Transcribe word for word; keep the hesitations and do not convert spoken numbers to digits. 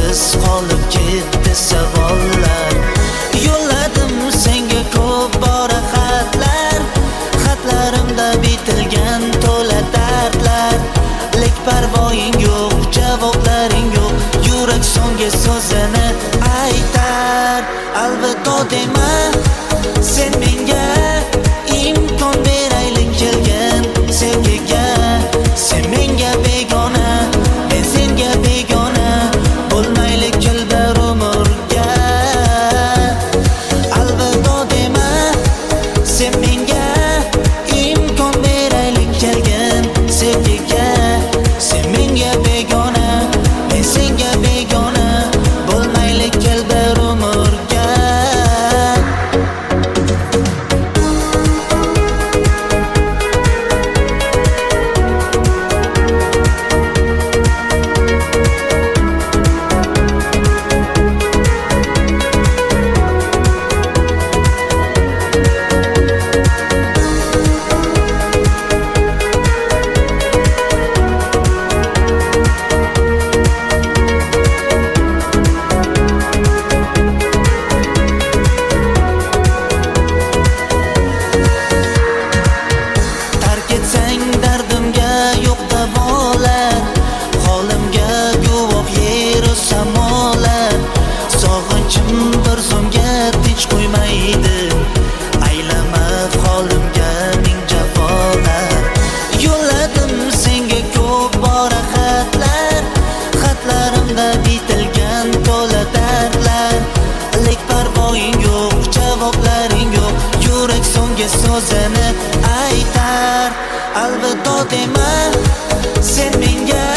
javobsiz qolib ketdi savollar. Yo'lladim senga ko'p bora xatlar, xatlarimda bitilgan to'la dardlar. Lek parvoying yo'q, javoblaring yo'q, yurak so'nggi so'zini aytar. Alvido dema, sen menga imkon beraylik kelgan sevgiga. Sen menga begona, men senga begona, bo'lmaylik kelbar umrga. Alvido dema, sen menga imkon beraylik kelgan sevgiga. Sen menga begona, men senga begona, bo'lmaylik kelbar umrga. Dardimga yo'q davolar, holimga guvoh yeru samolar. Sog'inchim bir zumga tinch qo'ymaydi, aylama holimga ming jafolar. Yo'lladim senga ko'p bora xatlar, xatlarimda bitilgan to'la dardlar. Lek parvoying yo'q, javoblaring yo'q, yurak so'nggi so'zini aytar. Alvido dema, sen menga